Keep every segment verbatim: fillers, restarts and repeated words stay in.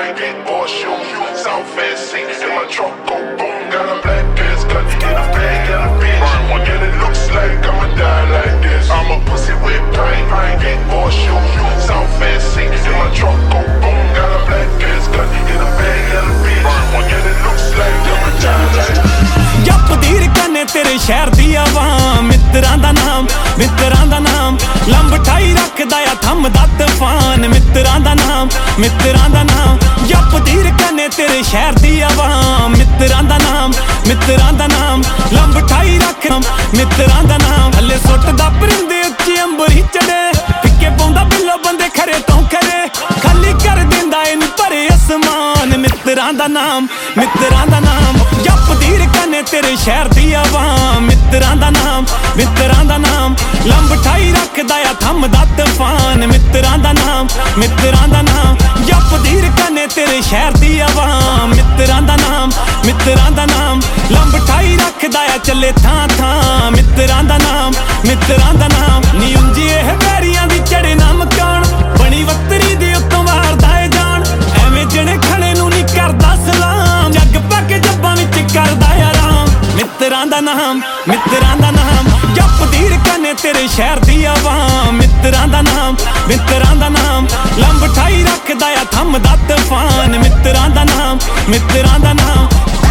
ain't getting horseshoe. South fancy, in my truck go boom. Got a black ass gun, get a bag, got a bitch. Burn one, and it looks like I'ma die like this. I'm a pussy with pain, I ain't getting horseshoe. South fancy, in my truck go boom. Got a black ass gun, get a bag, got a bitch. Burn one, and it looks like I'ma die like this. ਜਪਦੀ ਰਕਾਨੇ ਤੇਰੇ ਸ਼ਹਿਰ ਦੀ ਆਵਾਮ, ਮਿੱਤਰਾਂ ਦਾ ਨਾਮ, ਮਿੱਤਰਾਂ ਦਾ ਨਾਮ ਲੰਬਠਾਈ ਰੱਖਦਾ ਆ ਥੰਮਦਾ ਤੂਫਾਨ। ਮਿੱਤਰਾਂ ਦਾ ਨਾਮ, ਮਿੱਤਰਾਂ ਦਾ ਨਾਮ ਜਪਦੀ ਰਕਾਨੇ ਤੇਰੇ ਸ਼ਹਿਰ ਦੀ ਆਵਾਮ, ਮਿੱਤਰਾਂ ਦਾ ਨਾਮ, ਮਿੱਤਰਾਂ ਦਾ ਨਾਮ ਲੰਬਠਾਈ ਰੱਖ ਮਿੱਤਰਾਂ ਦਾ ਨਾਮ। ਹਲੇ ਸੁੱਟਦਾ ਪਰਿੰਦੇ ਉੱਚੇ ਅੰਬਰ ਹੀ ਚੜੇ, ਫਿੱਕੇ ਪਾਉਂਦਾ ਬਿੱਲੋ ਬੰਦੇ ਖਰੇ ਤੋਂ ਖਰੇ, ਖਾਲੀ ਕਰ ਦਿੰਦਾ ਇਹਨੂੰ ਭਰੇ ਅਸਮਾਨ। ਮਿੱਤਰਾਂ ਦਾ ਨਾਮ, ਮਿੱਤਰਾਂ ਦਾ ਨਾਮ ਜਪਦੀ ਰਕਾਨੇ ਤੇਰੇ ਸ਼ਹਿਰ ਦੀ ਆਵਾਮ, ਮਿੱਤਰਾਂ ਦਾ ਨਾਮ, ਮਿੱਤਰਾਂ ਦਾ ਨਾਮ ਲੰਬਠਾਈ ਰੱਖਦਾ ਆ ਥੰਮਦਾ ਤੂਫਾਨ। ਮਿੱਤਰਾਂ ਦਾ ਨਾਮ, ਮਿੱਤਰਾਂ ਦਾ ਨਾਮ ਜਪਦੀ ਰਕਾਨੇ ਤੇਰੇ ਸ਼ਹਿਰ ਦੀ ਆਵਾਮ, ਮਿੱਤਰਾਂ ਦਾ ਨਾਮ, ਮਿੱਤਰਾਂ ਦਾ ਨਾਮ ਲੰਬਠਾਈ ਰੱਖਦਾ ਆ ਚੱਲੇ ਥਾਂ ਥਾਂ। ਮਿੱਤਰਾਂ ਦਾ ਨਾਮ, ਮਿੱਤਰਾਂ ਦਾ ਨਾਮ ਨੀ ਉਂਝੀ ਇਹ ਵੈਰੀਆਂ ਦੀ ਚੜੇ ਨਾ ਮਕਾਨ, ਬਣੀ ਵੱਤਰੀ ਦੇ ਉੱਤੋਂ ਮਾਰਦਾ ਏ ਜਾਨ। ਐਵੇਂ ਜਿਹੜੇ ਖੜੇ ਨੂੰ ਨੀ ਕਰਦਾ ਸਲਾਮ, ਜੱਗ ਪੱਕ ਜੱਬਾਂ ਵਿੱਚ ਕਰਦਾ ਆਰਾਮ। ਮਿੱਤਰਾਂ ਦਾ ਨਾਮ, ਮਿੱਤਰਾਂ ਦਾ ਨਾਮ ਜਪਦੀ ਰਕਾਨੇ ਤੇਰੇ ਸ਼ਹਿਰ ਦੀ ਆਵਾਮ, ਮਿੱਤਰਾਂ ਦਾ ਨਾਮ, ਮਿੱਤਰਾਂ ਦਾ ਨਾਮ ਲੰਬਠਾਈ ਰੱਖਦਾ ਆ ਥੰਮਦਾ ਤੂਫਾਨ। ਮਿੱਤਰਾਂ ਦਾ ਨਾਮ, ਮਿੱਤਰਾਂ ਦਾ ਨਾਮ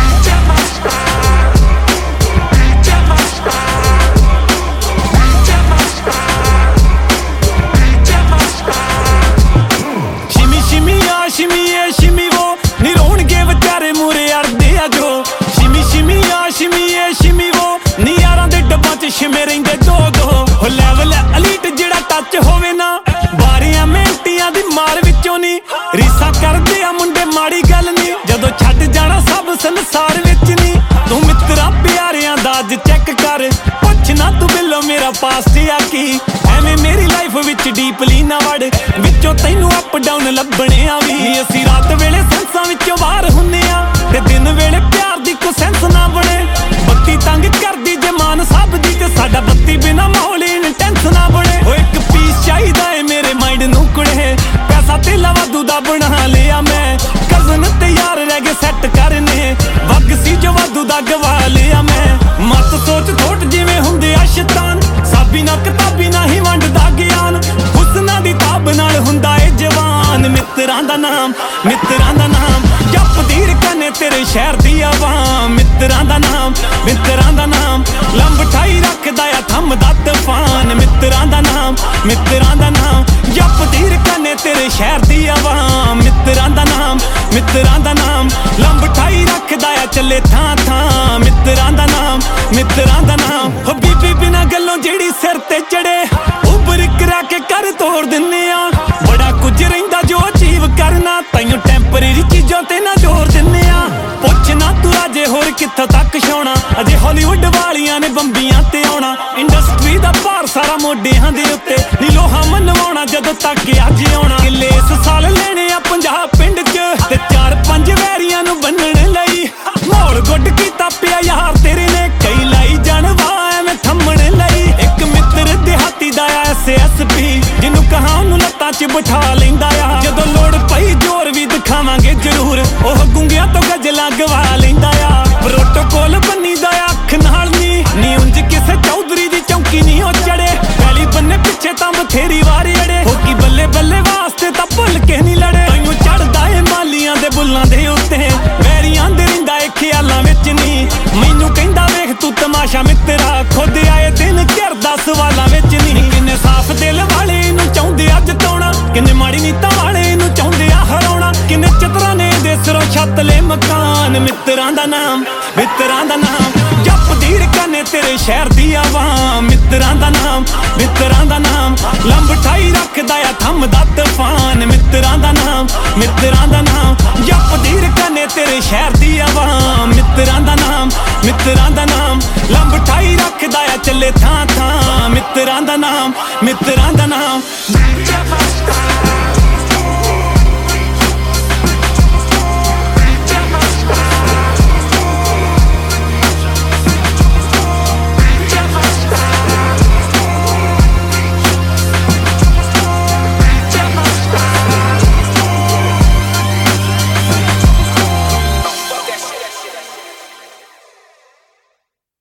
ਸ਼ਿਮੀ ਸ਼ਿਮੀ ਆ ਸ਼ਿਮੀ ਏ ਸ਼ਿਮੀ ਵੋ ਨੀ ਰੋਣਗੇ ਵਿਚਾਰੇ ਮੂਰੇ ਅੜਦੇ ਆ ਜੋ। ਸ਼ਿਮੀ ਸ਼ਿਮੀ ਆ ਸ਼ਿਮੀ ਏ ਸ਼ਿਮੀ ਵੋ ਨੀ ਯਾਰਾਂ ਦੇ ਡੱਬਾਂ ਚ ਛਿਮੇ ਰਹਿੰਦੇ ਦੋ ਦੋ। ਹੋ ਲੈਵਲ ਅਲੀਟ ਜਿਹੜਾ ਟੱਚ ਹੋਵੇ ਨਾ, ਬਾਰੀਆਂ ਮਿੰਟੀਆਂ ਦੀ ਮਾਰ ਵਿੱਚੋਂ ਨੀ ਰੀਸਾਂ ਕਰਦੇ ਆ ਮੁੰਡੇ ਮਾੜੀ ਗੱਲ ਨੀ, ਜਦੋਂ ਛੱਡ ਜਾਣਾ ਸਭ ਸੰਸਾਰ ਵਿੱਚ ਨੀ। ਤੂੰ ਮਿੱਤਰਾਂ ਪਿਆਰਿਆਂ ਦਾ ਅੱਜ ਚੈੱਕ ਕਰ, ਪੁੱਛ ਨਾ ਤੂੰ ਬਿੱਲੋ ਮੇਰਾ ਪਾਸਟ ਆ ਕੀ। ਐਵੇਂ ਮੇਰੀ ਲਾਈਫ ਵਿੱਚ ਡੀਪਲੀ ਨਾ ਵੜ, ਵਿੱਚੋਂ ਤੈਨੂੰ ਅਪ ਡਾਊਨ ਲੱਭਣੇ ਆ ਵੀ। ਅਸੀਂ ਰਾਤ ਵੇਲੇ ਸੈਂਸਾਂ ਵਿੱਚੋਂ ਬਾਹਰ ਹੁੰਨੇ ਆ, ਤੇ ਦਿਨ ਵੇਲੇ ਪਿਆਰ ਦੀ ਕੋਈ ਸੈਂਸ ਨਾ ਬਣੇ। ਬੱਤੀ ਤੰਗ ਕਰਦੀ ਜੇ ਮਾਨ ਸਭ ਦੀ, ਤੇ ਸਾਡਾ ਬੱਤੀ ਬਿਨਾ ਮਾਹੌਲ ਇੰਟੈਂਸ ਨਾ ਬਣੇ। ਉਹ ਇੱਕ ਪੀਸ ਚਾਹੀਦਾ ਏ ਮੇਰੇ ਮਾਈਂਡ ਨੂੰ ਕੁੜੇ, ਪੈਸਾ ਤੇਲਾ ਵਾਧੂ ਦਾ ਬਣਾ ਲਿਆ ਮੈਂ। ਕਜ਼ਨ ਤੇ ਯਾਰ ਰਹਿ ਗਏ ਸੈੱਟ ਕਰਨੇ, ਵਗ ਸੀ ਜੋ ਵਾਧੂ ਦਾ ਗਵਾ ਲਿਆ ਮੈਂ। ਮਤ ਸੋਚ ਥੋਟ ਜਿਵੇਂ ਹੁੰਦੇ ਆ ਸ਼ੈਤਾਨ, ਸਾਬੀ ਨਾ ਕਿਤਾਬੀ ਨਾ ਹੀ ਵੰਡਦਾ ਗਿਆਨ। ਹੁਸਨਾਂ ਦੀ ਤਾਬ ਨਾਲ ਹੁੰਦਾ ਏ ਜਵਾਨ। ਮਿੱਤਰਾਂ ਦਾ ਨਾਮ, ਮਿੱਤਰਾਂ ਦਾ ਨਾਮ ਜਪਦੀ ਰਕਾਨੇ ਤੇਰੇ ਸ਼ਹਿਰ ਦੀ ਆਵਾਮ, ਮਿੱਤਰਾਂ ਦਾ ਨਾਮ, ਮਿੱਤਰਾਂ ਦਾ ਨਾਮ ਲੰਬਠਾਈ ਰੱਖਦਾ ਆ ਥੰਮਦਾ ਤੂਫਾਨ। ਮਿੱਤਰਾਂ ਦਾ ਨਾਮ, ਮਿੱਤਰਾਂ ਦਾ ਨਾਮ ਜਪਦੀ ਰਕਾਨੇ ਤੇਰੇ ਸ਼ਹਿਰ ਦੀ ਆਵਾਮ, ਮਿੱਤਰਾਂ ਦਾ ਨਾਮ, ਮਿੱਤਰਾਂ ਦਾ ਨਾਮ ਲੰਬਠਾਈ ਰੱਖਦਾ ਆ ਚੱਲੇ ਥਾਂ ਥਾਂ। ਮਿੱਤਰਾਂ ਦਾ ਨਾਮ, ਮਿੱਤਰਾਂ ਦਾ ਨਾਮ ਹੋ ਬੀਬੀ ਬਿਨਾ ਗੱਲੋਂ ਜਿਹੜੀ ਸਿਰ ਤੇ ਚੜੇ, ਉੱਭਰ ਕਰਾ ਕੇ ਕਰ ਤੋੜ ਦਿੰਨੇ ਆ। ਬੜਾ ਕੁਝ ਰਹਿੰਦਾ ਜੋ ਅਚੀਵ ਕਰਨਾ, ਤਾਈਓ ਟੈਂਪਰੇਰੀ ਚੀਜ਼ਾਂ ਤੇ ਨਾ ਜ਼ੋਰ ਦਿੰਨੇ ਆ। ਪੁੱਛ ਨਾ ਤੂੰ ਅਜੇ ਹੋਰ ਕਿੱਥੋਂ ਤੱਕ ਛਾਉਣਾ, ਅਜੇ ਹਾਲੀਵੁੱਡ ਵਾਲੀਆਂ ਨੇ ਬੰਬੀਆਂ ਤੇ ਆਉਣਾ। ਇੰਡਸਟਰੀ ਦਾ ਭਾਰ ਸਾਰਾ ਮੋਢਿਆਂ ਦੇ ਉੱਤੇ, ਨੀ ਲੋਹਾ ਮਨਵਾਉਣਾ ਜਦੋਂ ਤੱਕ ਅੱਜ ਆਉਣਾ। ਕਿੱਲੇ ਇਸ ਸਾਲ ਲੈਣੇ ਆ ਪੰਜਾਬ ਪਿੰਡ ਚ, ਤੇ ਚਾਰ ਪੰਜ ਵੈਰੀਆਂ ਨੂੰ ਬੰਨਣ ਲਈ। ਮੋੜ ਗੁੱਡ ਕੀਤਾ ਪਿਆ ਯਾਰ ਤੇਰੇ ਨੇ, ਕਈ ਲਾਈ ਜਾਣਵਾ ਐਵੇਂ ਥੰਮਣ ਲਈ। ਇੱਕ ਮਿੱਤਰ ਦਿਹਾਤੀ ਦਾ ਆ ਐਸ ਐਸ ਪੀ, ਜਿਹਨੂੰ ਕਹਾਂ ਉਹਨੂੰ ਲੱਤਾਂ ਚ ਬਿਠਾ ਲੈਂਦਾ ਆ। ਜਦੋਂ ਲੋੜ ਪਈ ਜ਼ੋਰ ਵੀ ਦਿਖਾਵਾਂਗੇ ਜ਼ਰੂਰ, ਉਹ ਗੁੰਗਿਆਂ ਤੋਂ ਗਜ਼ਲਾਂ ਗਵਾ ਲੈਂਦਾ ਆ। ਪ੍ਰੋਟੋਕੋਲ ਬੰਨੀ ਦਾ ਅੱਖ ਨਾਲ ਨੀ, ਨੀ ਉਂਝ ਕਿਸੇ ਚੌਧਰੀ ਦੀ ਚੌਂਕੀ ਨੀ ਉਹ ਚੜੇ। ਪਹਿਲੀ ਬੰਨੇ ਪਿੱਛੇ ਤਾਂ ਬਥੇਰੀ ਵਾਰ ਅੜੇ, ਹੋ ਕੀ ਬੱਲੇ ਬੱਲੇ ਵਾਸਤੇ ਤਾਂ ਭੁੱਲ ਕੇ ਨੀ ਲੜੇ। ਤੈਨੂੰ ਚੜਦਾ ਏ ਮਾਲੀਆਂ ਦੇ ਬੁੱਲਾਂ ਦੇ ਉੱਤੇ, ਵੈਰੀਆਂ ਦੇ ਰਿੰਦਾ ਏ ਖਿਆਲਾਂ ਵਿੱਚ ਨੀ। ਮੈਨੂੰ ਕਹਿੰਦਾ ਵੇਖ ਤੂੰ ਤਮਾਸ਼ਾ ਮਿੱਤਰਾ, ਖੁਦ ਆਏ ਦਿਨ ਘਿਰਦਾ ਸਵਾਲਾਂ ਵਿੱਚ ਨੀ। ਕਿੰਨੇ ਸਾਫ਼ ਦਿਲ ਵਾਲੇ ਨੂੰ ਚਾਹੁੰਦੇ ਅੱਜ ਤੋਣਾ, ਕਿੰਨੇ ਮਾੜੀ ਨੀਤਾਂ ਵਾਲੇ ਨੂੰ ਚਾਹੁੰਦੇ ਆ ਹਰਾਉਣਾ। ਕਿੰਨੇ ਚਤਰਾਂ ਨੇ ਦੇ ਸਿਰੋਂ ਛੱਤ ਲੈ ਮਕਾਨ। ਮਿੱਤਰਾਂ ਦਾ ਨਾਮ, ਮਿੱਤਰਾਂ ਦਾ ਨਾਮ ਜਪਦੀ ਰਕਾਨੇ ਤੇਰੇ ਸ਼ਹਿਰ ਦੀ ਆਵਾਮ, ਮਿੱਤਰਾਂ ਦਾ ਨਾਮ, ਮਿੱਤਰਾਂ ਦਾ ਨਾਮ ਲੰਬਠਾਈ ਰੱਖਦਾ ਆ ਥੰਮਦਾ ਤੂਫਾਨ। ਮਿੱਤਰਾਂ ਦਾ ਨਾਮ, ਮਿੱਤਰਾਂ ਦਾ ਨਾਮ